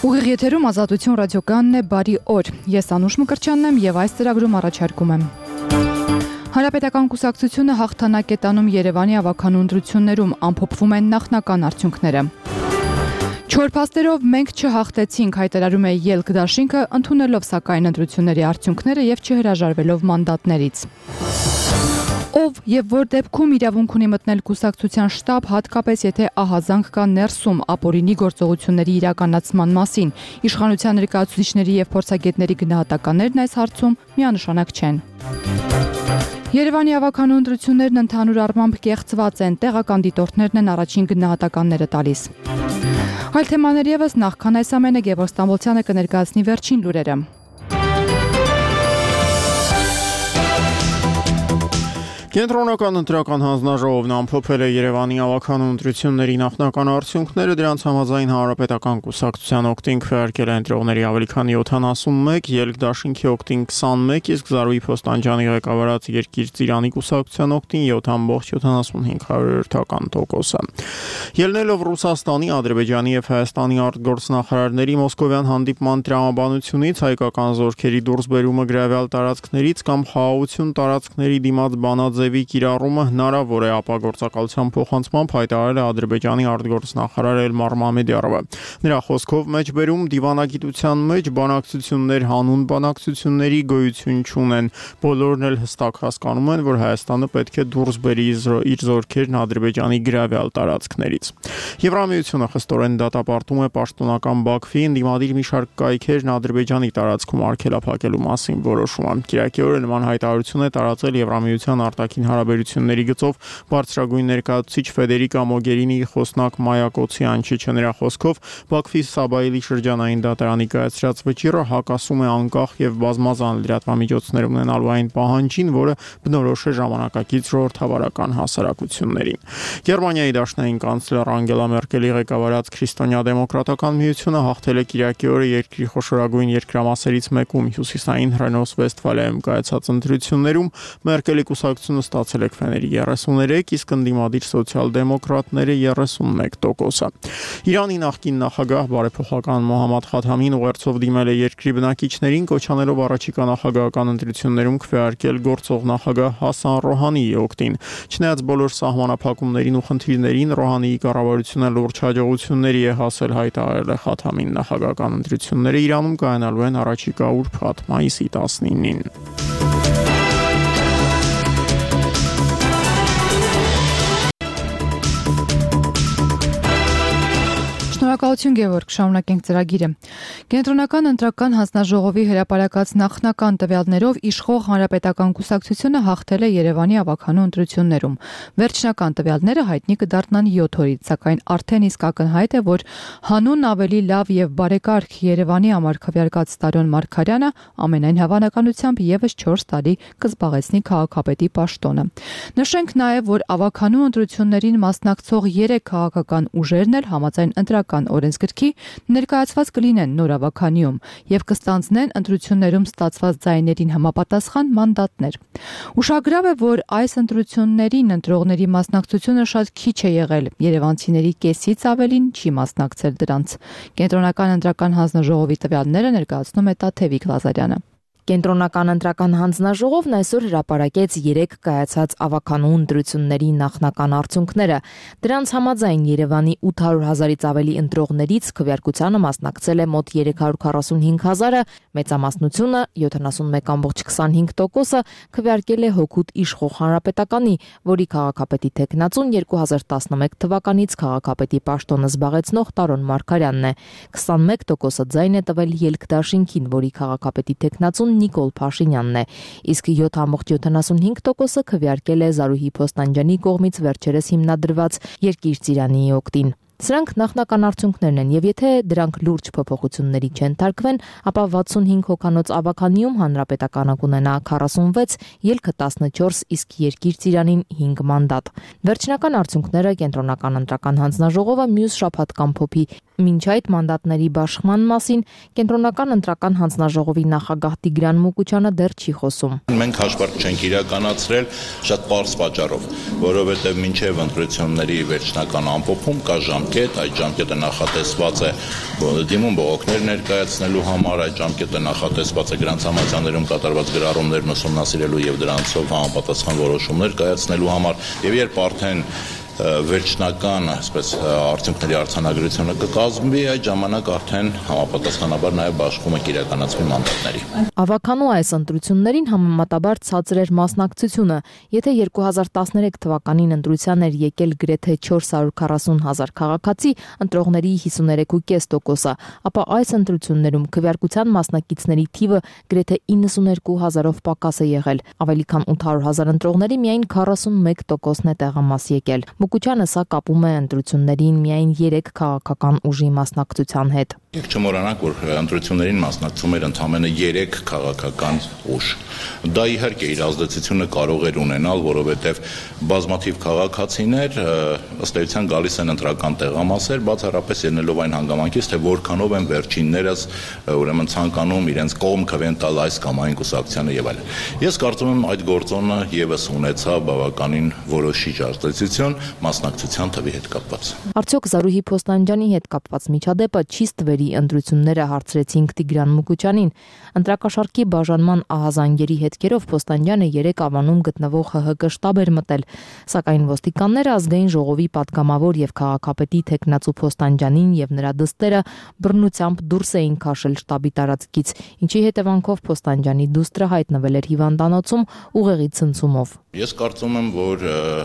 Ուղիղ եթերում Ազատություն ռադիոկայանն է, բարի օր։ Ես Անուշ Մկրտչյանն եմ եւ այս ծրագրում առաջարկում եմ. Հանրապետական կուսակցությունը հաղթանակ է տանում Երևանի ավականու ընտրություններում, ամփոփվում են նախնական արդյունքները։ Չոր փաստերով մենք չհաղթեցինք, հայտարարում է ԵԼԿ դաշինքը, ընդունելով սակայն ընտրությունների արդյունքները եւ չհրաժարվելով մանդատներից։ Ով եւ որ դեպքում իրավունք ունի մտնել կուսակցության շտաբ, հատկապես եթե ահազանգ կա ներսում ապօրինի գործողությունների իրականացման մասին, իշխանության ներկայացուցիչների եւ փորձագետների գնահատականներն այս հարցում միանշանակ չեն։ Երևանի ավականու ընտրություններն ընդհանուր առմամբ կեղծված են, տեղական դիտորդներն են առաջին գնահատականները տալիս։ Այլ թեմաներ եւս նախքան այս ամենը Գևորգ Ստամբոլցյանը կներկայացնի վերջին լուրերը։ Կենտրոնական ընտրական հանձնաժողովն ամփոփել է Երևանի ավականու ընտրությունների նախնական արդյունքները, դրանց համաձայն Հանրապետական կուսակցության օգտին քվեարկել է ընտրողների ավելի քան 71, ԵԼԿ դաշինքի օգտին 21, իսկ Զարուհի Փոստանջյանի ղեկավարած Երկիր Ծիրանի կուսակցության օգտին 7.75%։ Ելնելով Ռուսաստանի, Ադրբեջանի եւ Հայաստանի արտգործնախարարների մոսկովյան հանդիպման տրամաբանությունից, հայկական զորքերի դուրսբերումը գրավյալ տարածքներից կամ խաղաղություն տարածքների դիմաց բանաձևի կիրառումը հնարավոր է ապագործակալության փոխանցմամբ հայտարարել է Ադրբեջանի արտգործնախարար Էլմար Մամեդյարովը։ Նրա խոսքով մեջբերում դիվանագիտության մեջ բանակցություններ հանուն բանակցությունների գոյություն չունեն։ Բոլորն էլ հստակ հասկանում են, որ Հայաստանը պետք է դուրս բերի իր զորքերն Ադրբեջանի գրավյալ տարածքներից։ Եվրամիությունը խստորեն դատապարտում է պաշտոնական Բաքվի ընդդիմադիր մի շարք կայքերն Ադրբեջանի տարածքում արգելափակելու մասին որոշումը։ Կիրակի օրը նման հայտարարություն է տարածել Եվրամիության արտաքին հարաբերությունների գծով բարձրագույն ներկայացուցիչ Ֆեդերիկա Մոգերինիի խոսնակ Մայա Կոցյանչիչը։ Նրա խոսքով Բաքվի Սաբայելի շրջանային դատարանի կայացրած վճիռը հակասում է անկախ եւ բազմազան լրատվամիջոցներ ունենալու այն պահանջին, որը բնորոշ է ժամանակակից ժողովրդավարական հասարակություններին։ Գերմանիայի դաշնային կանցլեր Անգելա Մերկելի ղեկավարած Քրիստոնյա դեմոկրատական միությունը հաղթել է կիրակի օրը երկրի խոշորագույն երկրամասերից մեկում Հյուսիսային Հռենոս-Վեստֆալիայում կայացած ընտրություններում Մերկելի կուսակցությունը ստացել է քվեների 33, իսկ ընդդիմադիր սոցիալ-դեմոկրատները 31%։ Իրանի նախկին նախագահ բարեփոխական Մոհամմադ Խաթամին ուղերձով դիմել է երկրի բնակիչներին, կոչ անելով առաջիկա նախագահական ընտրություններում քվեարկել գործող նախագահ Հասան Ռոհանիի օգտին։ Չնայած բոլոր սահմանափակումներին ու խնդիրներին, Ռոհանիի կառավարությունը լուրջ հաջողությունների է հասել, հայտարարել է Խաթամին։ Նախագահական ընտրությունները Իրանում կայանալու են առաջիկա ուրբաթ մայիսի 19-ին։ Շնորհակալություն Գևորգ, շարունակենք ծրագիրը։ Կենտրոնական ընտրական հանձնաժողովի հրապարակած նախնական տվյալներով իշխող Հանրապետական կուսակցությունը հաղթել է Երևանի ավականու ընտրություններում։ Վերջնական տվյալները հայտնի կդառնան 7 օրից, սակայն արդեն իսկ ակնհայտ է, որ հանուն ավելի լավ եւ բարեկարգ Երևանի համար քվեարկած Տարոն Մարգարյանը ամենայն հավանականությամբ եւս 4 տարի կզբաղեցնի քաղաքապետի պաշտոնը։ Նշենք նաեւ, որ ավականու ընտրություններին մասնակցող 3 քաղաքական ուժերն էլ համաձայն ընտրական օրենսգրքի ներկայացված կլինեն նոր ավականիում եւ կստանձնեն ընտրություններում ստացված ձայներին համապատասխան մանդատներ։ Ուշագրավ է, որ այս ընտրություններին ընտրողների մասնակցությունը շատ քիչ է եղել։ Երևանցիների կեսից ավելին չի մասնակցել դրանց։ Կենտրոնական ընտրական հանձնաժողովի տվյալները ներկայացնում է Տաթևիկ Լազարյանը։ Կենտրոնական ընտրական հանձնաժողովն այսօր հրապարակեց 3 կայացած ավականու ընտրությունների նախնական արդյունքները։ Դրանց համաձայն Երևանի 800,000-ից ավելի ընտրողներից քվեարկությանը մասնակցել է մոտ 345,000-ը, մեծամասնությունը 71.25%-ը քվեարկել է հօգուտ իշխող Հանրապետականի, որի քաղաքապետի թեկնածուն 2011 թվականից քաղաքապետի պաշտոնը զբաղեցնող Տարոն Մարգարյանն է։ 21%-ը ձայն է տվել ԵԼԿ դաշինքին, որի քաղաքապետի թեկնածուն Նիկոլ Փաշինյանն է, իսկ 7.75%-ը քվեարկել է Զարուհի Փոստանջյանի կողմից վերջերս հիմնադրված Երկիր Ծիրանի օգտին։ Սրանք նախնական արդյունքներն են, եւ եթե դրանք լուրջ փոփոխությունների չընթարկվեն, ապա 65 հոգանոց ավականիում Հանրապետականը կունենա 46, ԵԼԿ 14, իսկ Երկիր Ծիրանին 5 մանդատ։ Վերջնական արդյունքները Կենտրոնական ընտրական հանձնաժողովը մյուս շաբաթ կամփոփի։ Մինչ այդ մանդատների բաշխման մասին կենտրոնական ընտրական հանձնաժողովի նախագահ Տիգրան Մուկուչյանը դեռ չի խոսում։ Մենք հաշվարկ չենք իրականացրել շատ պարզ պատճառով, որովհետև մինչև ընտրությունների վերջնական ամփոփում կա ժամկետ, այդ ժամկետը նախատեսված է դիմում բողոքներ ներկայացնելու համար, այդ ժամկետը նախատեսված է գրանցամասյաններում կատարված գրառումներն ուսումնասիրելու եւ դրանցով համապատասխան որոշումներ կայացնելու համար, եւ երբ արդեն վերջնական, այսպես արդյունքների արձանագրությունը կկազմվի, այդ ժամանակ արդեն համապատասխանաբար նաև բաշխումը կիրականացվի մանդատների։ Ավականու այս ընտրություններին համեմատաբար ցածր էր մասնակցությունը, եթե 2013 թվականին ընտրության էր եկել գրեթե 440,000 քաղաքացի, ընտրողների 53.5%-ը, ապա այս ընտրություններում քվեարկության մասնակիցների թիվը գրեթե 92,000-ով պակաս է եղել, ավելի քան 800,000 ընտրողների միայն 41%-ն է տեղամաս եկել։ Մուկուչյանը սա կապում է ընտրություններին միայն 3 քաղաքական ուժի մասնակցության հետ։ Եք չմոռանանք, որ ընտրություններին մասնակցում էր ընդամենը 3 քաղաքական ուժ։ Դա իհարկե իր ազդեցությունը կարող էր ունենալ, որովհետև բազմաթիվ քաղաքացիներ ըստ էության գալիս են ընտրական տեղամասեր, բացառապես ելնելով այն հանգամանքից, թե որքանով են վերջիններս ուրեմն ցանկանում իրենց կողմ քվեն տալ այս կամ այն կուսակցությանը եւ այլն։ Ես կարծում եմ այդ գործոնը եւս ունեցավ բավականին որոշիչ ազդեցություն մասնակցության թվի հետ կապված։ Արդյոք Զարուհի Փոստանջյանի հետ կապված միջադեպը չի ստվերի ընտրությունները հարցրեցինք Տիգրան Մուկուչյանին։ Ընտրակաշառքի բաժանման ահազանգերի հետքերով Փոստանջյանը 3 ավանում գտնվող ՀՀԿ շտաբ էր մտել, սակայն ոստիկանները ազգային ժողովի պատգամավոր եւ քաղաքապետի Թեկնածու Փոստանջյանին եւ նրա դստերը բռնությամբ դուրս էին քաշել շտաբի տարածքից, ինչի հետևանքով Փոստանջյանի դուստրը հայտնվել էր հիվանդանոցում ուղեղի ցնցումով։ Ես կարծում եմ, որ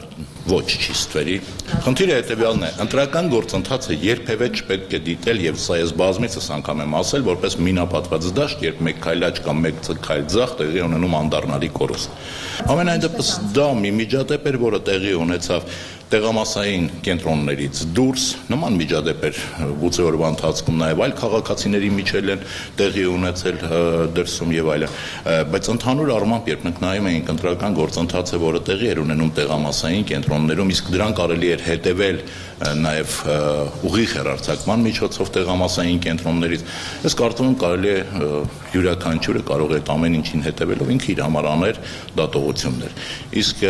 ոչ չի ստվերի։ Խնդիրը հետևյալն է, ընտրական գործընթացը երբևէ չպետք է դիտել եւ սա ես բազմիցս անգամ եմ ասել, որպես մինապատված դաշտ, երբ մեկ քայլ աջ կամ մեկ քայլ ձախ տեղի ունենում անդառնալի կորուստ։ Ամենայն դեպս դա մի միջադեպ էր, որը տեղի ունեցավ տեղամասային կենտրոններից դուրս, նման միջադեպ էր 8 օրվա ընթացքում նաև այլ քաղաքացիների միջել են տեղի ունեցել դրսում եւ այլն, բայց ընդհանուր առմամբ երբ մենք նայում էինք ընտրական գործընթացը, որը տեղի էր ունենում տեղամասային կենտրոններում, իսկ դրան կարելի էր հետևել նաև ուղիղ հեռարձակման միջոցով տեղամասային կենտրոններից, ես կարծում եմ կարելի է յուրաքանչյուրը կարող է ամեն ինչին հետևելով ինքը իր համար աներ դատողություններ, իսկ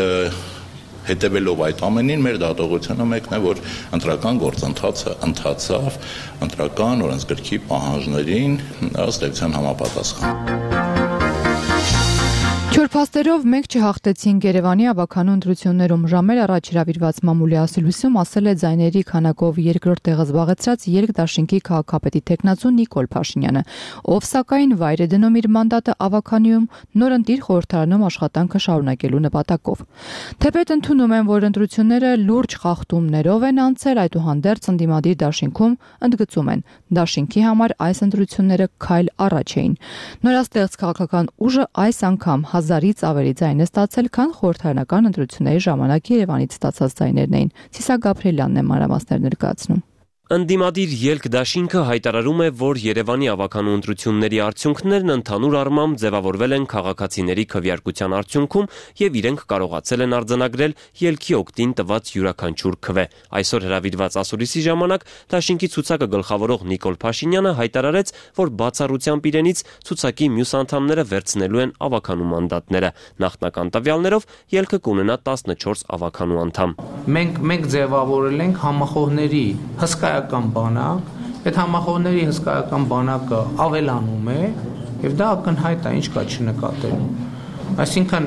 հետևելով այդ ամենին մեր դատողությունը մեկն է, որ ընտրական գործընթացը ընթացավ ընտրական օրենսգրքի պահանջներին ըստ էության համապատասխան։ Չորփաստերով մեկ չհաղթեցին Երևանի ավականու ընտրություններում ժամեր առաջ հրավիրված մամուլի ասելույցում ասել է ձայների քանակով երկրորդ տեղը զբաղեցրած Երկդաշինքի քաղաքապետի Թեկնածու Նիկոլ Փաշինյանը, ով սակայն վայր է դնում իր մանդատը ավականիում նորընտիր խորհրդարանում աշխատանքը շարունակելու նպատակով։ Թեպետ ընդունում են, որ ընտրությունները լուրջ խախտումներով են անցել, այդուհանդերձ ընդդիմադիր դաշինքում ընդգծում են, դաշինքի համար այս ընտրությունները քայլ առաջ էին։ Նորաստեղծ քաղաքական ուժը այս անգամ 1000-ից ավելի ձայն է ստացել, քան խորհրդարանական ընտրությունների ժամանակ Երևանից ստացած ձայներն էին։ Սիսա Գաբրիելյանն է մանրամասներ ներկայացնում։ Ընդդիմադիր ելք դաշինքը հայտարարում է, որ Երևանի ավականու ընտրությունների արդյունքներն ընդհանուր առմամբ ձևավորվել են քաղաքացիների քվեարկության արդյունքում եւ իրենք կարողացել են արձանագրել ելքի օգտին տված յուրաքանչյուր քվե։ Այսօր հրավիրված ասուլիսի ժամանակ դաշինքի ցուցակը գլխավորող Նիկոլ Փաշինյանը հայտարարեց, որ բացառությամբ իրենից ցուցակի մյուս անդամները վերցնելու են ավականու մանդատները։ Նախնական տվյալներով ելքը կունենա 14 ավականու անդամ։ Մենք ձևավորել ենք համախոհների հսկայական բանակ, այդ համախոհների հսկայական բանակը ավելանում է եւ դա ակնհայտ է, ինչ կա չնկատելու։ Այսինքն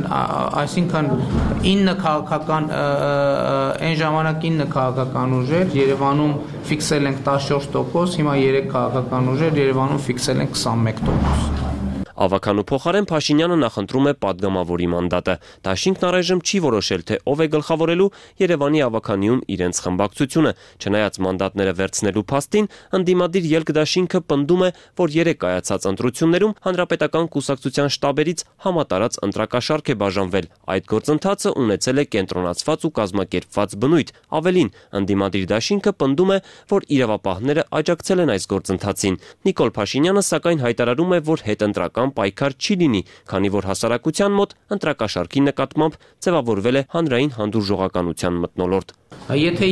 9 քաղաքական այն ժամանակ 9 քաղաքական ուժեր Երևանում ֆիքսել ենք 14%, հիմա 3 քաղաքական ուժեր Երևանում ֆիքսել ենք 21%։ Ավականու փոխարեն Փաշինյանը նախընտրում է падգամավորի մանդատը։ Դաշինքն առայժմ չի որոշել, թե ով է գլխավորելու Երևանի ավականիում իրենց խմբակցությունը։ Չնայած մանդատները վերցնելու փաստին, ընդդիմադիր ելք դաշինքը պնդում է, որ 3 կայացած ընտրություններում հանրապետական կուսակցության շտաբերից համատարած ընտրակաշառք է բաժանվել։ Այդ գործընթացը ունեցել է կենտրոնացված ու կազմակերպված բնույթ։ Ավելին, ընդդիմադիր դաշինքը պնդում է, որ իրավապահները աջակցել են այս գործընթացին։ Նիկոլ Փաշինյանը սակայն հայտարարում է, որ հետընտրական պայքար չի լինի, քանի որ հասարակության մոտ ընտրակաշառքի նկատմամբ ձևավորվել է հանրային հանդուրժողականության մթնոլորտ։ Եթե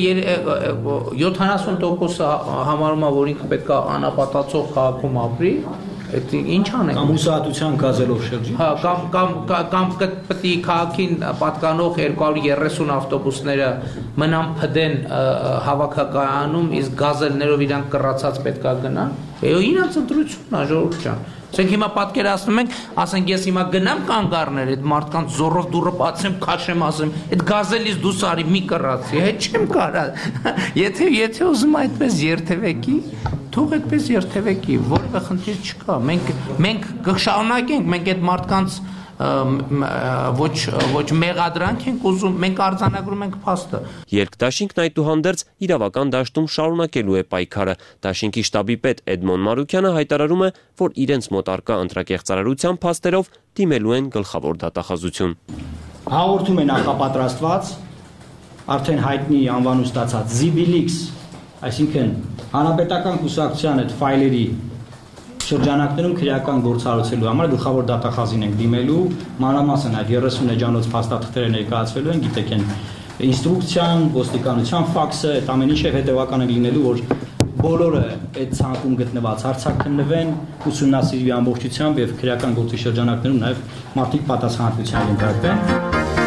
70% համարում է, որ ինքը պետք է անապատացող քաղաքում ապրի, ինչ անենք։ Կամ հուսահատության գազելով շրջի։ Հա, կամ պետք է քաղաքին պատկանող 230 ավտոբուսները մնան փդեն հավաքակայանում, իսկ գազելներով իրանք կռացած պետք է գնան։ Իրենց ընտրությունն է, ժողովուրդ ջան։ Ասենք հիմա պատկերացնում ենք, ասենք ես հիմա գնամ կանգառներ, այդ մարդկանց զորով դուրը բացեմ, քաշեմ, ասեմ, այդ գազելից դուս արի մի կռացի, հետ չեմ կարա։ Եթե ուզում այդպես երթևեկի, թող այդպես երթևեկի, որևէ խնդիր չկա։ Մենք կշարունակենք, մենք այդ մարդկանց ոչ մեղադրանք ենք ուզում, մենք արձանագրում ենք փաստը։ Երկդաշինքն այդուհանդերձ իրավական դաշտում շարունակելու է պայքարը։ Դաշինքի շտաբի պետ Էդմոն Մարուկյանը հայտարարում է, որ իրենց մոտ առկա ընտրակեղծարարության փաստերով դիմելու են գլխավոր դատախազություն։ Հաղորդում է նախապատրաստված, արդեն հայտնի անվանուն ստացած Zibilix, այսինքն հանրապետական կուսակցության այդ ֆայլերի շրջանակներում քրեական գործառույթելու համար գլխավոր դատախազին ենք դիմելու, մանրամասն այդ 30 էջանոց փաստաթղթերը ներկայացվելու են, գիտեք են ինստրուկցիան, ոստիկանության ֆաքսը, այդ ամեն ինչը հետևական է լինելու, որ բոլորը այդ ցանկում գտնված հարցաքննվեն, ուսումնասիրվի ամբողջությամբ եւ քրեական գործի շրջանակներում նաեւ մարդիկ պատասխանատվության ենթարկվեն։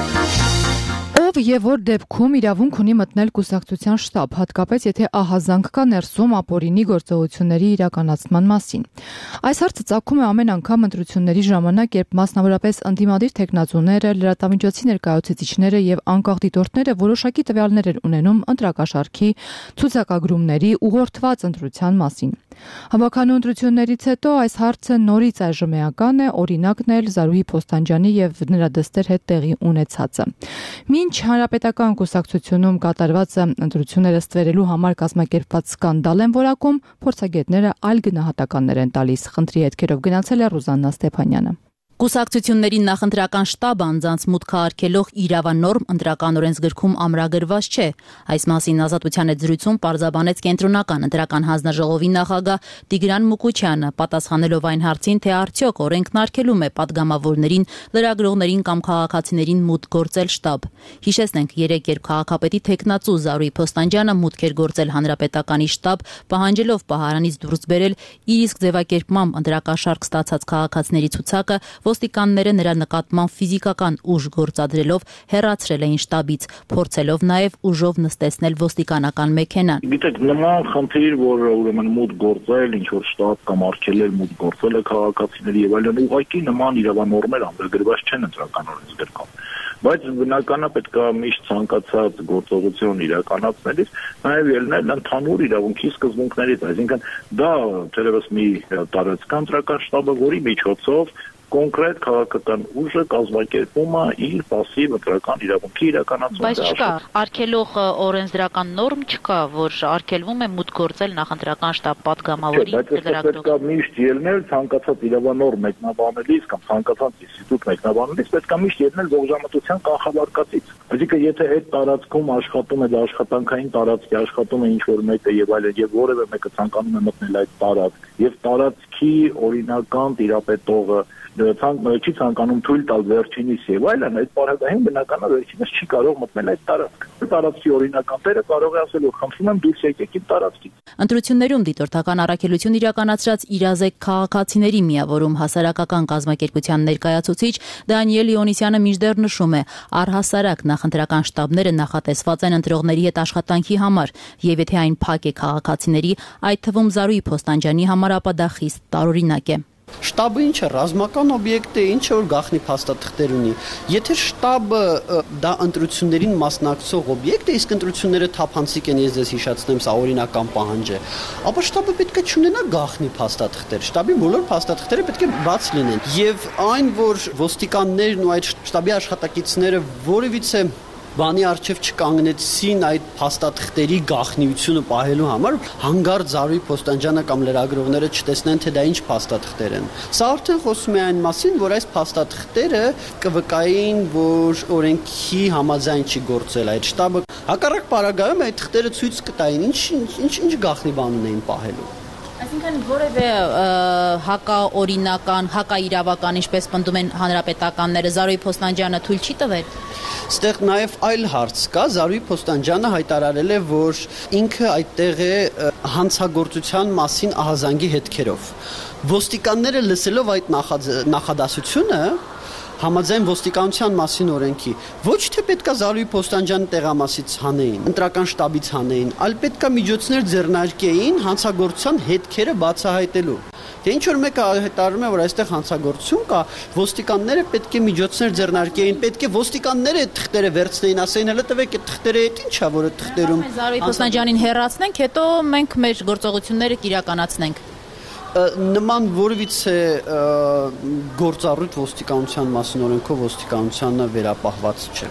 Եվ որ դեպքում իրավունք ունի մտնել կուսակցության շտաբ, հատկապես եթե ահազանգ կա ներսում ապօրինի գործողությունների իրականացման մասին։ Այս հարցը ծագում է ամեն անգամ ընտրությունների ժամանակ, երբ մասնավորապես ընդդիմադիր թեկնածուները, լրատվամիջոցի ներկայացուցիչները եւ անկախ դիտորդները որոշակի տվյալներ են ունենում ընտրակաշարքի, ցուցակագրումների, ուղղորդված ընտրության մասին։ Հավաքանու ընտրություններից հետո այս հարցը նորից այժմ էական է, օրինակն էլ Զարուհի Փոստանջյանի եւ նրա դստեր հետ տեղի ունեցածը։ Մինչ հանրապետական կուսակցությունում կատարված ընտրությունները ստվերելու համար կազմակերպված սկանդալ են որակում, փորձագետները այլ գնահատականներ են տալիս։ Խնդրի հետքերով գնացել է Ռուզաննա Ստեփանյանը։ Կուսակցությունների նախընտրական շտաբը անձանց մուտքը արգելող իրավանորմ ընտրական օրենսգրքում ամրագրված չէ։ Այս մասին Ազատության հետ զրույցում պարզաբանեց Կենտրոնական ընտրական հանձնաժողովի նախագահ Տիգրան Մուկուչյանը, պատասխանելով այն հարցին, թե արդյոք օրենքն արգելում է պատգամավորներին, լրագրողներին կամ քաղաքացիներին մուտք գործել շտաբ։ Հիշեցնենք, երեկ երբ քաղաքապետի թեկնածու Զարուհի Փոստանջյանը մուտք էր գործել հանրապետականի շտաբ, պահանջելով պահարանից դուրս բերել իր իսկ ձևակերպմամբ ընտրակաշարք ստացած քաղաքացիների ցուցակը, ոստիկանները նրա նկատմամբ ֆիզիկական ուժ գործադրելով հեռացրել էին շտաբից, փորձելով նաև ուժով նստեցնել ոստիկանական մեքենան։ Գիտեք, նման խնդիր, որ ուրեմն մուտք գործել, ինչ որ շտաբ կամ արգելել մուտք գործելը քաղաքացիների եւ այլն, ուղղակի նման իրավանորմեր ամրագրված չեն ընտրական օրենսգրքում։ Բայց բնականաբար պետք է միշտ ցանկացած գործողություն իրականացնելիս նաև ելնել ընդհանուր իրավունքի սկզբունքներից, այսինքն դա թերևս մի տարածքական ընտրական շտաբը, որի միջոցով կոնկրետ քաղաքական ուժը կազմակերպում է իր пассив ընտրական իրավունքի իրականացումը։ Բայց չկա արգելող օրենսդրական նորմ չկա, որ արգելվում է մուտք գործել նախընտրական շտաբ պատգամավորի լրագրող։ Պետք է միշտ ելնել ցանկացած իրավանորմ մեկնաբանելիս կամ ցանկացած ինստիտուտ մեկնաբանելիս պետք է միշտ ելնել ողջամտության կանխավարկածից։ Այսինքն եթե այդ տարածքում աշխատում է աշխատանքային տարածքի, աշխատում է ինչ-որ մեկը եւ այլն, եւ որևէ մեկը ցանկանում է մտնել այդ տարածք, եւ տարածքի օրինական տիրապետողը չի ցանկանում թույլ տալ վերջինիս եւ այլն, այդ պարագային բնականաբար վերջինս չի կարող մտնել այդ տարածք։ Տարածքի օրինական տերը կարող է ասել, որ խնդրում եմ դուրս եկեք իմ տարածքից։ Ընտրություններում դիտորդական առաքելություն իրականացրած իրազեկ քաղաքացիների միավորում հասարակական կազմակերպության ներկայացուցիչ Դանիել Իոնիսյանը մինչդեռ նշում է, առհասարակ նախընտրական շտաբները նախատեսված են ընտրողների հետ աշխատանքի համար, եւ եթե այն փակ է քաղաքացիների, այդ թվում Զարուհի Փոստանջյանի համար, ապա դա խիստ տարօրինակ է։ Շտաբը ինչ է, ռազմական օբյեկտ է, ինչ որ գաղտնի փաստաթղթեր ունի։ Եթե շտաբը դա ընտրություններին մասնակցող օբյեկտ է, իսկ ընտրությունները թափանցիկ են, ես ձեզ հիշեցնեմ, սա օրինական պահանջ է, ապա շտաբը պետք է չունենա գաղտնի փաստաթղթեր։ Շտաբի բոլոր փաստաթղթերը պետք է բաց լինեն։ Եվ այն, որ ոստիկաններն ու այդ շտաբի աշխատակիցները որևիցե բանի արչև չկանգնեցին այդ փաստաթղթերի գաղտնիությունը պահելու համար, հանգարտ Զարուհի Փոստանջյանը կամ լրագրողները չտեսնեն, թե դա ինչ փաստաթղթեր են։ Սա արդեն խոսում է այն մասին, որ այս փաստաթղթերը կվկային, որ օրենքի համաձայն չի գործել այդ շտաբը։ Հակառակ պարագայում այդ թղթերը ցույց կտային ինչ գաղտնի բան ունեին պահելու։ Այսինքն որևէ հակաօրինական, հակաիրավական, ինչպես պնդում են հանրապետականները, Զարուհի Փոստանջյանը թույլ չի տվել։ Ստեղ նաև այլ հարց կա, Զարուհի Փոստանջյանը հայտարարել է, որ ինքը այդտեղ է հանցագործության մասին ահազանգի հետքերով։ Ոստիկանները լսելով այդ նախադասությունը համաձայն ոստիկանության մասին օրենքի ոչ թե պետքա Զարուհի Փոստանջյանը տեղամասից հանեին, ընտրական շտաբից հանեին, այլ պետքա միջոցներ ձեռնարկեին հանցագործության հետքերը բացահայտելու։ Թե ինչ որ մեկը հայտարարում է, որ այստեղ հանցագործություն կա, ոստիկանները պետք է միջոցներ ձեռնարկեին, պետք է ոստիկանները այդ թղթերը վերցնեին, ասեին, հələ տվեք այդ թղթերը ինչա, որ այդ թղթերում Զարուհի Փոստանջյանին հեռացնենք, հետո մենք մեր գործողությունները կիրականացնենք։ Նման որևիցե գործառույթ ոստիկանության մասին օրենքով ոստիկանությանը վերապահված չէ։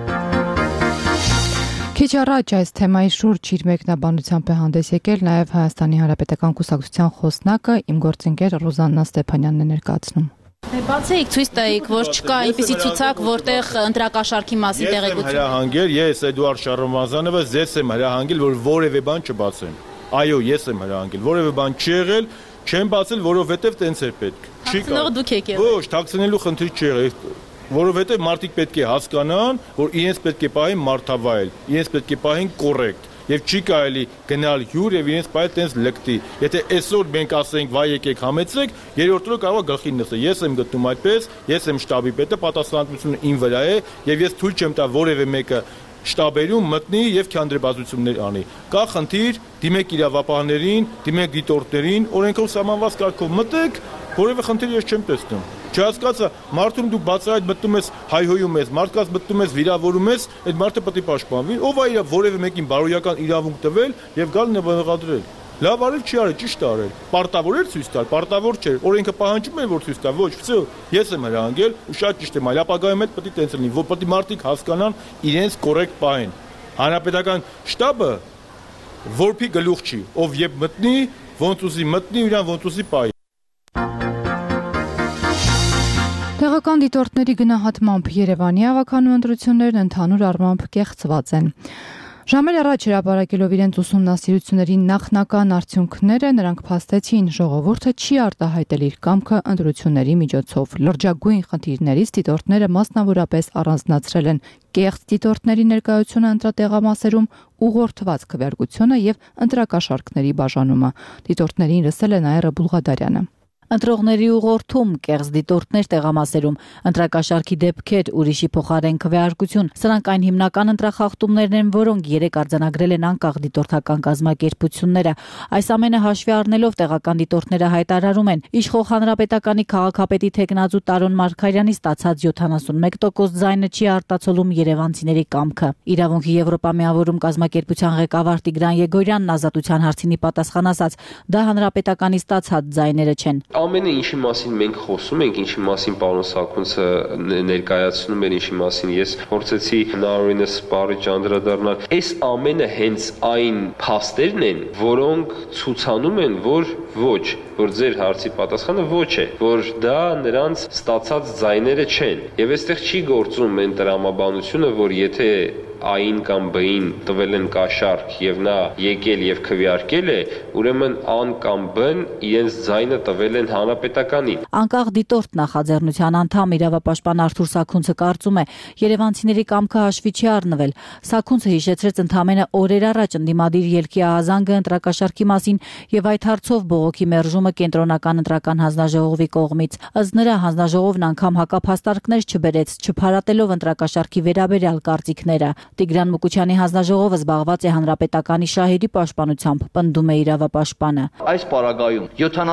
Քիչ առաջ այս թեմայի շուրջ իր մեկնաբանությամբ է հանդես եկել նաև Հայաստանի Հանրապետական Կուսակցության խոսնակը, իմ գործընկեր Ռուզաննա Ստեփանյանն է ներկայացնում։ Բացեիք ցույց տայիք, որ չկա այնպիսի ցուցակ, որտեղ ընտրակաշարքի մասին տեղեկություն։ Հրահանգել ես Էդուարդ Շարոմազանովը ձեզ եմ հրահանգել, որ որևէ բան չբացեմ։ Այո, ես եմ հրահանգել, որևէ բան չի եղել, չեմ բացել, որովհետև տենց էր պետք։ Թաքցնողը դուք եք եղել։ Ոչ, թաքցնելու խնդիր չի եղել, որովհետև մարդիկ պետք է հասկանան, որ իրենց պետք է պահեն մարդավայել, իրենց պետք է պահեն կոռեկտ, եւ չի կարելի գնալ հյուր եւ իրենց պահել տենց լկտի։ Եթե այսօր մենք ասենք վայ եկեք համեցեք, երրորդ օրը կարող է գլխին նստել։ Ես եմ գտնում այդպես, ես եմ շտաբի պետը, պատասխանատվությունը իմ վրա է եւ ես թույլ չեմ տա որևէ մեկը շտաբերում մտնի եւ քանդրեբազություններ անի։ Կա խնդիր, դիմեք իրավապահներին, դիմեք դիտորդներին, օրենքով սահմանված կարգով մտեք, որևէ խնդիր ես չեմ տեսնում։ Չհասկացա, մարդուն դու բացահայտ մտնում ես, հայհոյում ես, մարդկանց մտնում ես, վիրավորում ես, այդ մարդը պետք է պաշտպանվի։ Ով է իր որևէ մեկին բարոյական իրավունք տվել եւ գալ նվնղադրել։ Լավ արել չի արել, ճիշտ արել։ Պարտավոր էր ցույց տալ, պարտավոր չէր։ Օրենքը պահանջում է որ ցույց տա, ոչ, վсё, ես եմ հրահանգել ու շատ ճիշտ եմ, այլ ապագայում էլ պետք է տենց լինի, որ պետք է մարդիկ հասկանան իրենց կոռեկտ պահեն։ Հանրապետական շտաբը որփի գլուխ չի, ով երբ մտնի, ոնց ուզի մտնի, իրան ոնց ուզի պահի։ Տեղական դիտորդների գնահատմամբ Երևանի ավականու ընտրություններն ընդհանուր առմամբ կեղծված են։ Ժամեր առաջ հրապարակելով իրենց ուսումնասիրությունների նախնական արդյունքները նրանք փաստեցին ժողովուրդը չի արտահայտել իր կամքը ընտրությունների միջոցով։ Լրջագույն խնդիրներից դիտորդները մասնավորապես առանձնացրել են կեղծ դիտորդների ներկայությունը ընտրատեղամասերում, ուղղորդված քվեարկությունը եւ ընտրակաշառքների բաժանումը։ Դիտորդներին լսել է Նաիրա Բուլղադարյանը։ Ընտրողների ուղղորդում, կեղծ դիտորդներ տեղամասերում, ընտրակաշառքի դեպքեր, ուրիշի փոխարեն քվեարկություն։ Սրանք այն հիմնական ընտրախախտումներն են, որոնք երեք արձանագրել են անկախ դիտորդական կազմակերպությունները։ Այս ամենը հաշվի առնելով տեղական դիտորդները հայտարարում են, իշխող հանրապետականի քաղաքապետի թեկնածու Տարոն Մարգարյանի ստացած 71% ձայնը չի արտացոլում երևանցիների կամքը։ Իրավունքի Եվրոպա միավորում կազմակերպության ղեկավար Տիգրան Եգորյանն ազատության հարցինի պատասխան ասաց, դա հանրապետականի ստացած ձայները չեն։ Ամենը ինչի մասին մենք խոսում ենք, ինչի մասին պարոն Սաքունցը ներկայացնում էր, ինչի մասին ես փորձեցի հնարավորինս սպառիչ անդրադառնալ, այս ամենը հենց այն փաստերն են, որոնք ցուցանում են, որ ոչ, որ ձեր հարցի պատասխանը ոչ է, որ դա նրանց ստացած ձայները չեն։ Եվ այստեղ չի գործում այն տրամաբանությունը, որ եթե A-ին կամ B-ին տվել են կաշառք եւ նա եկել եւ քվեարկել է, ուրեմն A-ն կամ B-ն իրենց ձայնը տվել են հանրապետականին։ Անկախ դիտորդ նախաձեռնության անդամ իրավապաշտպան Արթուր Սաքունցը կարծում է, երևանցիների կամքը հաշվի չի առնվել։ Սաքունցը հիշեցրեց ընդամենը օրեր առաջ ընդդիմադիր ելքի ահազանգը ընտրակաշառքի մասին եւ այդ հարցով բողոքի մերժումը կենտրոնական ընտրական հանձնաժողովի կողմից։ Ըստ նրա հանձնաժողովն անգամ հակափաստարկներ չբերեց, չփարատելով ընտրակաշառքի վերաբերյալ կարծիքները։ Տիգրան Մուկուչյանի հանձնաժողովը զբաղված է հանրապետականի շահերի պաշտպանությամբ, պնդում է իրավապաշտպանը։ Այս պարագայում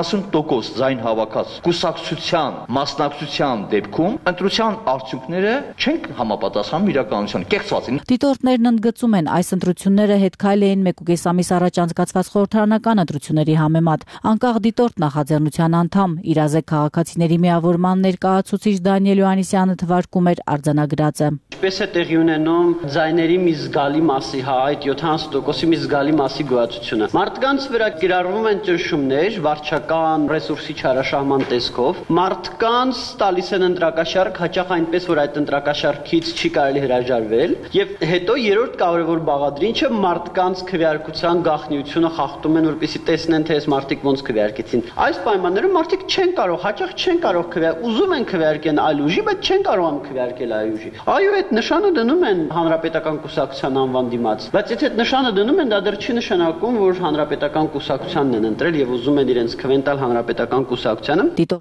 70% ձայն հավաքած կուսակցության մասնակցության դեպքում ընտրության արդյունքները չեն համապատասխանում իրականությանը, կեղծված են։ Դիտորդներն ընդգծում են, այս ընտրությունները հետքայլ էին 1.5 ամիս առաջ անցկացված խորհրդարանական ընտրությունների համեմատ։ Անկախ դիտորդ նախաձեռնության անդամ Իրազեկ քաղաքացիների միավորման ներկայացուցիչ Դանիել Յոհաննիսյանը թվարկում էր արձանագրածը։ Ինչպես է տեղի ունենում ձայների մի զգալի մասի, այդ 70%-ի մի զգալի մասի գոյացությունը։ Մարդկանց վրա կիրառվում են ճնշումներ, վարչական ռեսուրսի չարաշահման տեսքով։ Մարդկանց տալիս են ընտրակաշարք, հաճախ այնպես, որ այդ ընտրակաշարքից չի կարելի հրաժարվել, եւ հետո երրորդ կարևոր բաղադրիչը մարդկանց քվեարկության գաղտնիությունը խախտում են, որպեսզի տեսնեն, թե այս մարդիկ ոնց քվեարկեցին։ Այս պայմաններում մարդիկ չեն կարող, հաճախ չեն կարող ուզում են քվեարկեն այլ ուժի, բայց չեն կարողանում քվեարկել այլ ուժի։ Այո, այդ նշանը դնում են հանրապետական կուսակցության անվան դիմաց, բայց եթե այդ նշանը դնում են, դա դեռ չի նշանակում, որ հանրապետական կուսակցությանն են ընտրել եւ ուզում են իրենց քվեն տալ հանրապետական կուսակցությանը։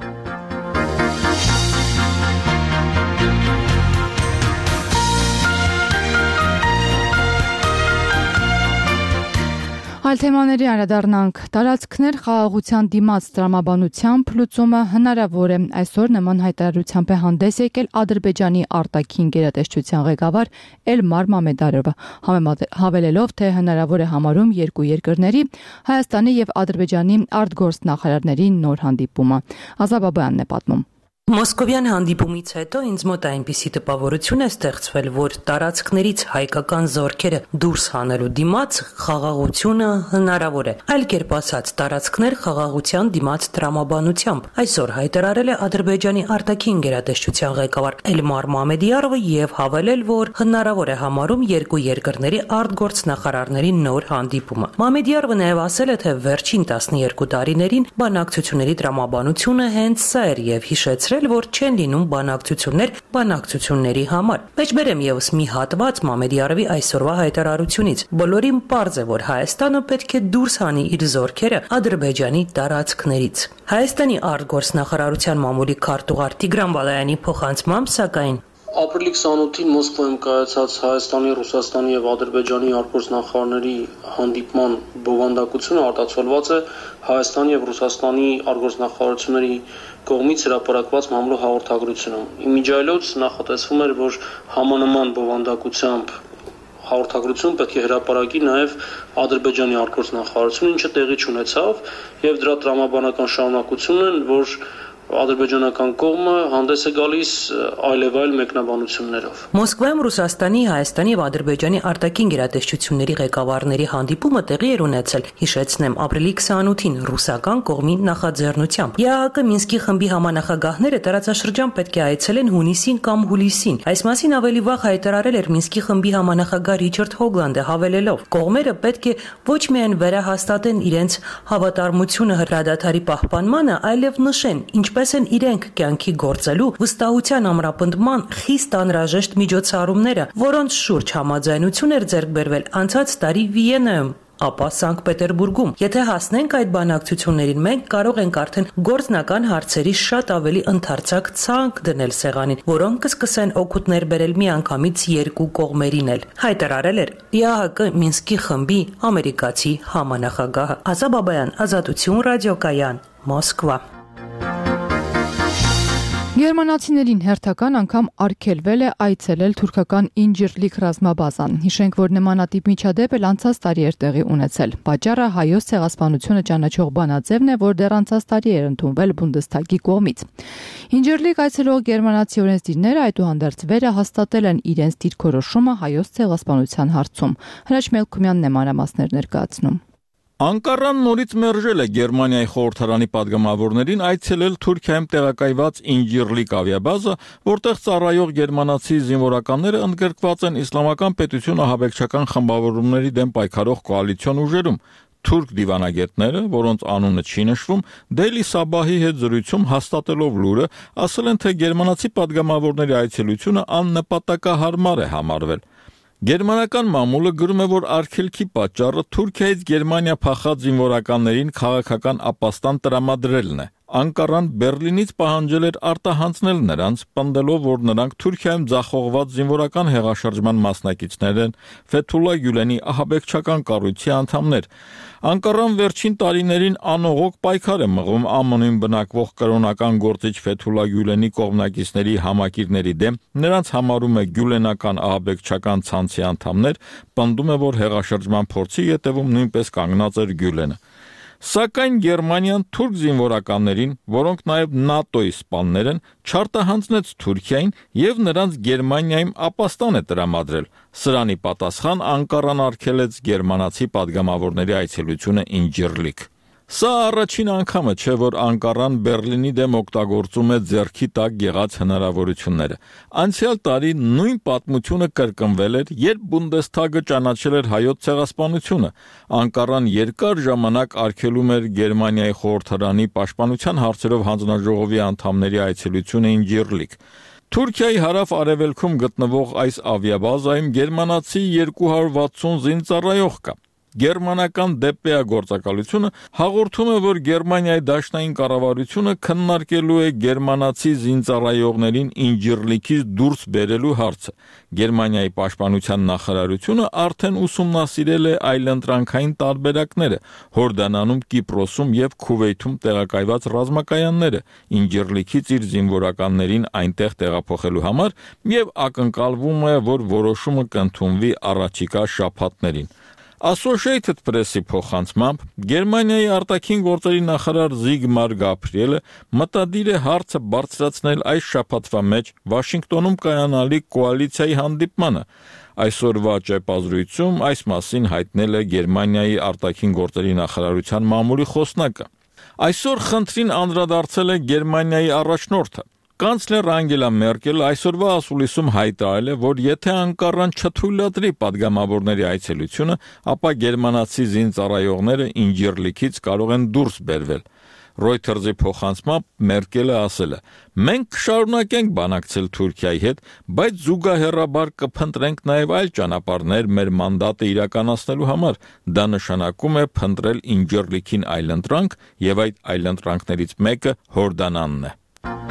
Այլ թեմաների անդրադառնանք։ Տարածքներ խաղաղության դիմաց տրամաբանությամբ լուծումը հնարավոր է։ Այսօր նման հայտարարությամբ է հանդես եկել Ադրբեջանի արտաքին գերատեսչության ղեկավար Էլմար Մամեդարովը, հավելելով, թե հնարավոր է համարում երկու երկրների Հայաստանի եւ Ադրբեջանի արտգործնախարարների նոր հանդիպումը։ Ազատ Բաբայանն է պատմում։ Մոսկովյան հանդիպումից հետո ինձ մոտ այնպիսի տպավորություն է ստեղծվել, որ տարածքներից հայկական զորքերը դուրս հանելու դիմաց խաղաղությունը հնարավոր է։ Այլ կերպ ասած, տարածքներ խաղաղության դիմաց տրամաբանությամբ։ Այսօր հայտարարել է Ադրբեջանի արտաքին գերատեսչության ղեկավար Էլմար Մամեդիարովը եւ հավելել, որ հնարավոր է համարում երկու երկրների արտգործնախարարների նոր հանդիպումը։ Մամեդիարովը նաեւ ասել է, թե վերջին 12 տարիներին բանակցությունների տրամաբանությունը հենց սա էր եւ հիշեցրել, որ չեն լինում բանակցությունների համար։ Մեջբերեմ եւս մի հատված Մամեդիարովի այսօրվա հայտարարությունից։ Բոլորին պարզ է, որ Հայաստանը պետք է դուրս հանի իր զորքերը Ադրբեջանի տարածքներից։ Հայաստանի արտգործնախարարության մամուլի քարտուղար Տիգրան Բալայանի փոխանցմամբ, սակայն Ապրիլի 28-ին Մոսկվայում կայացած Հայաստանի, Ռուսաստանի եւ Ադրբեջանի արտգործնախարարների հանդիպման բովանդակությունը արտացոլված է Հայաստանի եւ Ռուսաստանի արտգործնախարարությունների կողմից հրապարակված մամլո հաղորդագրությունում։ Իմիջիայլոց նախատեսվում էր, որ համանման բովանդակությամբ հաղորդագրություն պետք է հրապարակի նաև Ադրբեջանի արտգործնախարարությունը, ինչը տեղի չունեցավ, եւ դրա տրամաբանական շարունակությունն են, որ ադրբեջանական կողմը հանդես է գալիս այլևայլ մեկնաբանություններով։ Մոսկվայում Ռուսաստանի, Հայաստանի եւ Ադրբեջանի արտաքին գերատեսչությունների ղեկավարների հանդիպումը տեղի էր ունեցել, հիշեցնեմ, ապրիլի 28-ին ռուսական կողմի նախաձեռնությամբ։ ԵԱՀԿ Մինսկի խմբի համանախագահները տարածաշրջան պետք է այցելեն հունիսին կամ հուլիսին։ Այս մասին ավելի վաղ հայտարարել էր Մինսկի խմբի համանախագահ Ռիչարդ Հոգլանդը, հավելելով. կողմերը պետք է ոչ միայն վերահաստատեն իրենց հավատարմությունը հրադադարի պահպանմանը, այլև նշեն, ինչպես են իրենք կյանքի գործելու վստահության ամրապնդման խիստ անհրաժեշտ միջոցառումները, որոնց շուրջ համաձայնություն էր ձեռք բերվել անցած տարի Վիեննայում, ապա Սանկտ Պետերբուրգում։ Եթե հասնենք այդ բանակցություններին, մենք կարող ենք արդեն գործնական հարցերի շատ ավելի ընդարձակ ցանկ դնել սեղանին, որոնք կսկսեն օգուտներ բերել միանգամից երկու կողմերին էլ։ Հայտարարել էր ԵԱՀԿ Մինսկի խմբի ամերիկացի համանախագահը։ Ազատ Բաբայան, Ազատություն, ռադիոկայան, Մոսկվա։ Գերմանացիներին հերթական անգամ արգելվել է այցելել թուրքական Ինջիրլիկ ռազմաբազան։ Հիշենք, որ նմանատիպ միջադեպ էլ անցած տարի էր տեղի ունեցել։ Պատճառը հայոց ցեղասպանությունը ճանաչող բանաձևն է, որ դեռ անցած տարի էր ընդունվել Բունդեսթագի կողմից։ Ինջիրլիկ այցելող գերմանացի օրենսդիրները այդուհանդերձ վերը հաստատել են իրենց դիրքորոշումը հայոց ցեղասպանության հարցում։ Հրաչ Մելքումյանն է մանրամասներ ներկայացնում։ Անկարան նորից մերժել է Գերմանիայի խորհրդարանի падգամավորներին այցելել Թուրքիայում տեղակայված Ինջիրլիկ ավիաբազը, որտեղ ծառայող գերմանացի զինվորականները ընդգրկված են իսլամական պետություն ահաբեկչական խմբավորումների դեմ պայքարող կոալիցիոն ուժերում։ Թուրք դիվանագետները, որոնց անունը չի նշվում, Դեյլի Սաբահի հետ զրույցում հաստատելով լուրը, ասել են, թե գերմանացի падգամավորների այցելությունը աննպատակահարմար է համարվել։ Գերմանական մամուլը գրում է, որ արգելքի պատճառը Թուրքիայից Գերմանիա փախած զինվորականներին քաղաքական ապաստան տրամադրելն է։ Անկարան Բերլինից պահանջել էր արտահանձնել նրանց, պնդելով, որ նրանք Թուրքիայում ձախողված զինվորական հեղաշրջման մասնակիցներ են, Ֆեթուլա Գյուլենի ահաբեկչական կառույցի անդամներ։ Անկարան վերջին տարիներին անողոք պայքար է մղում ԱՄՆ-ում բնակվող կրոնական գործիչ Ֆեթուլա Գյուլենի կողմնակիցների համակիրների դեմ, նրանց համարում է գյուլենական ահաբեկչական ցանցի անդամներ, պնդում է, որ հեղաշրջման փորձի ետևում նույնպես կանգնած էր Գյուլենը։ Սակայն Գերմանիան թուրք զինվորականներին, որոնք նաև ՆԱՏՕ-ի սպաններ են, չարտահանձնեց Թուրքիային եւ նրանց Գերմանիայում ապաստան է տրամադրել։ Սրանի պատասխան Անկարան արգելեց գերմանացի падգամավորների այցելությունը Ինջիրլիկ։ Սա առաջին անգամը չէ, որ Անկարան Բերլինի դեմ օգտագործում է ձեռքի տակ եղած հնարավորությունները։ Անցյալ տարի նույն պատմությունը կրկնվել էր, երբ Բունդեսթագը ճանաչել էր հայոց ցեղասպանությունը։ Անկարան երկար ժամանակ արգելում էր Գերմանիայի խորհրդարանի պաշտպանության հարցերով հանձնաժողովի անդամների այցելությունը Ինջիրլիկ։ Թուրքիայի հարավ-արևելքում գտնվող այս ավիաբազայում գերմանացի 260 զինծառայող կա։ Գերմանական ԴՊԱ գործակալությունը հաղորդում է, որ Գերմանիայի դաշնային կառավարությունը քննարկելու է գերմանացի զինծառայողներին Ինջիրլիկից դուրս բերելու հարցը։ Գերմանիայի պաշտպանության նախարարությունը արդեն ուսումնասիրել է այլընտրանքային տարբերակները Հորդանանում, Կիպրոսում եւ Քուվեյթում տեղակայված ռազմակայանները Ինջիրլիկից իր զինվորականներին այնտեղ տեղափոխելու համար եւ ակնկալվում է, որ որոշումը կընդունվի առաջիկա շաբաթներին։ Associated Press-ի փոխանցմամբ Գերմանիայի արտաքին գործերի նախարար Զիգմար Գաբրիելը մտադիր է հարցը բարձրացնել այս շաբաթվա մեջ Վաշինգտոնում կայանալիք կոալիցիայի հանդիպմանը։ Այսօրվա ճեպազրույցում այս մասին հայտնել է Գերմանիայի արտաքին գործերի նախարարության մամուլի խոսնակը։ Այսօր խնդրին անդրադարձել է Գերմանիայի առաջնորդը։ Կանցլեր Անգելա Մերկելը այսօրվա ասուլիսում հայտարարել է, որ եթե Անկարան չթույլատրի падգամավորների այցելությունը, ապա գերմանացի զինծառայողները Ինջիրլիկից կարող են դուրս բերվել։ Reuters-ի փոխանցմամբ Մերկելը ասել է. «Մենք կշարունակենք բանակցել Թուրքիայի հետ, բայց զուգահեռաբար կփնտրենք նաև այլ ճանապարհներ մեր մանդատը իրականացնելու համար։ Դա նշանակում է փնտրել Ինջիրլիկին այլընտրանք, եւ այդ այլընտրանքներից մեկը Հորդանանն է»։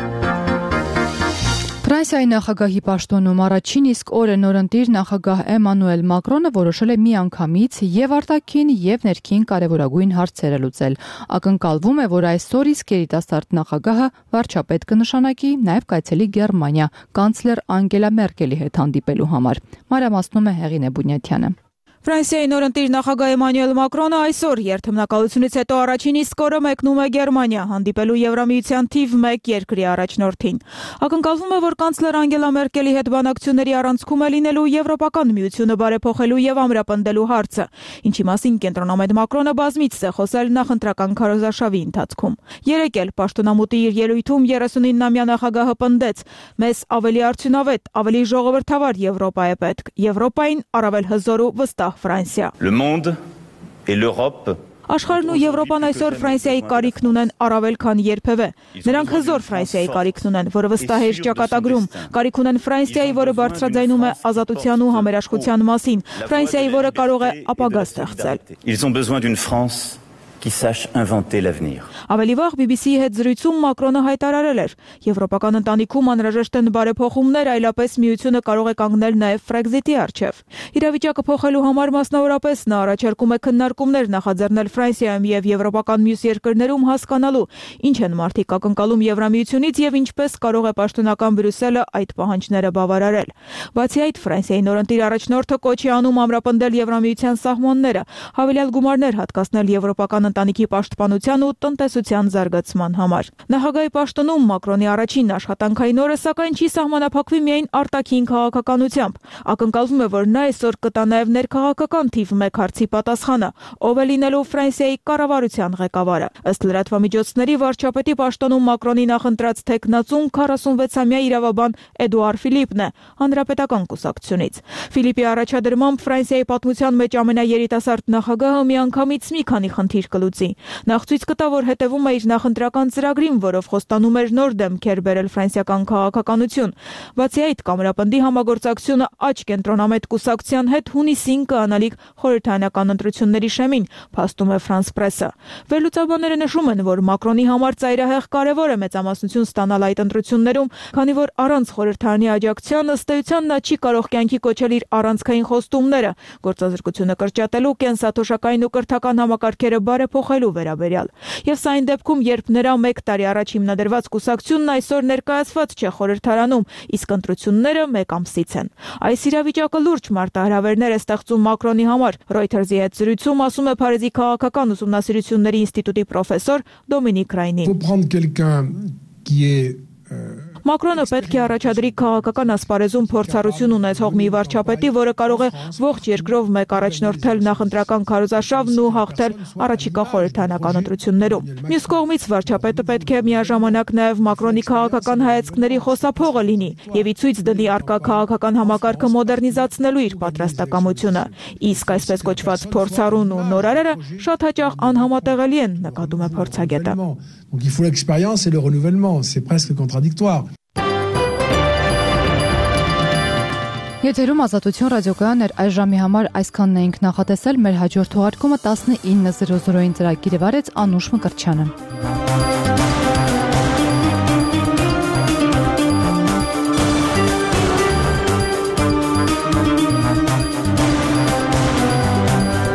Ֆրանսիայի նախագահի պաշտոնում առաջին իսկ օրը նորընտիր նախագահ Էմանուել Մակրոնը որոշել է միանգամից եւ արտաքին եւ ներքին կարեւորագույն հարցերը լուծել։ Ակնկալվում է, որ այսօր իսկ երիտասարդ նախագահը վարչապետ կնշանակի, նաեւ կայցելի Գերմանիա կանցլեր Անգելա Մերկելի հետ հանդիպելու համար։ Մանրամասնում է Հեղինե Բունյաթյանը։ Ֆրանսիայի նորընտիր նախագահ Էմանուել Մակրոնը այսօր երթմնակալությունից հետո առաջին իսկ օրը մեկնում է Գերմանիա հանդիպելու Եվրամիության թիվ 1 երկրի առաջնորդին։ Ակնկալվում է, որ կանցլեր Անգելա Մերկելի հետ բանակցությունների առանցքում է լինելու Եվրոպական միությունը բարեփոխելու եւ ամրապնդելու հարցը, ինչի մասին կենտրոնամետ Մակրոնը բազմիցս է խոսել նախընտրական քարոզարշավի ընթացքում։ Երեկ էլ պաշտոնամուտի իր ելույթում 39-ամյա նախագահը պնդեց. «Մեզ ավելի արդյունավետ, ավելի ժողովրդավար Եվրոպա է պետք։ Եվրոպային առավել հզոր ու վստահ Ֆրանսիա»։ Le monde et l'Europe Աշխարհն ու Եվրոպան այսօր Ֆրանսիայի կարիքն ունեն առավել քան երբևէ։ Նրանք հզոր Ֆրանսիայի կարիքն ունեն, որը վստահ է իր ճակատագրում։ Կարիք ունեն Ֆրանսիայի, որը բարձրաձայնում է ազատության ու համերաշխության մասին։ Ֆրանսիայի, որը կարող է ապագա ստեղծել։ Ils ont besoin d'une France qui sache inventer l'avenir. Ավելի վաղ BBC-ի հետ զրույցում Մակրոնը հայտարարել էր. Եվրոպական ընտանիքում անհրաժեշտ են բարեփոխումներ, այլապես միությունը կարող է կանգնել նաև Frexit-ի առջև։ Իրավիճակը փոխելու համար մասնավորապես նա առաջարկում է քննարկումներ նախաձեռնել Ֆրանսիայում եւ եվրոպական մյուս երկրներում հասկանալու ինչ են մարդիկ ակնկալում Եվրամիությունից եւ ինչպես կարող է պաշտոնական Բրյուսելը այդ պահանջները բավարարել։ Բացի այդ, Ֆրանսիայի նորընտիր առաջնորդը կոչ է անում ամրապնդել Եվրամիության սահմանները, հավելյալ գումարներ հատկացնել եվրոպական ընտանիքի պաշտպանության ու տնտեսության զարգացման համար։ Նախագահի պաշտոնում Մակրոնի առաջին աշխատանքային օրը սակայն չի սահմանափակվի միայն արտաքին քաղաքականությամբ։ Ակնկալվում է, որ նա այսօր կտա նաև ներքաղաքական թիվ 1 հարցի պատասխանը, ով է լինելու Ֆրանսիայի կառավարության ղեկավարը։ Ըստ լրատվամիջոցների վարչապետի պաշտոնում Մակրոնի նախընտրած թեկնածուն 46-ամյա իրավաբան Էդուար Ֆիլիպն է, հանրապետական կուսակցությունից։ Ֆիլիպի առաջադրմամբ Ֆրանսիայի պատմության մեջ ամենաերիտասարդ նախագահը միանգամից մի քանի խնդիր կլուծի։ Նախ ցույց կտա, որ հետևում է իր նախընտրական ծրագրին, որով խոստանում էր նոր դեմքեր բերել ֆրանսիական քաղաքականություն։ Բացի այդ, կամրապնդի համագործակցությունը աճ կենտրոնամետ կուսակցության հետ հունիսին կանալիք խորհրդարանական ընտրությունների շեմին, փաստում է France Press-ը։ Վերլուծաբանները նշում են, որ Մակրոնի համար ծայրահեղ կարևոր է մեծամասնություն ստանալ այդ ընտրություններում, քանի որ առանց խորհրդարանի աջակցության ըստ էության նա չի կարող կյանքի կոչել իր առանցքային խոստումները, գործազրկությունը կրճատելու, կենսաթոշակային ու կրթական համակարգերը բարեփոխելու վերաբերյալ։ Եվ սա այն դեպքում, երբ նրա 1 տարի առաջ հիմնադրված կուսակցությունն այսօր ներկայացված չէ խորհրդարանում, իսկ ընտրությունները 1 ամսից են։ Այս իրավիճակը լուրջ մարտահրավերներ է ստեղծում Մակրոնի համար։ Reuters-ի հետ զրույցում ասում է Փարիզի քաղաքական ուսումնասիրությունների ինստիտուտի պրոֆեսոր Դոմինիկ Ռայնի։ Մակրոնը պետք է առաջադրի քաղաքական ասպարեզում փորձառություն ունեցող մի վարչապետի, որը կարող է ողջ երկրով մեկ առաջնորդել նախընտրական քարոզարշավն ու հաղթել առաջիկա խորհրդարանական ընտրություններում։ Մյուս կողմից վարչապետը պետք է միաժամանակ նաև Մակրոնի քաղաքական հայացքների խոսափողը լինի եւ ի ցույց դնի առկա քաղաքական համակարգը մոդեռնիզացնելու իր պատրաստակամությունը։ Իսկ այսպես կոչված փորձառուն ու նորարարը շատ հաճախ անհամատեղելի են, նկատում է փորձագետը։ Donc il faut l'expérience et le renouvellement, c'est presque contradictoire. Եթերում Ազատություն ռադիոկայանն էր, այս ժամի համար այսքանն էինք նախատեսել, մեր հաջորդ թողարկումը 19:00-ին ծրագիրը վարեց Անուշ Մկրտչյանը։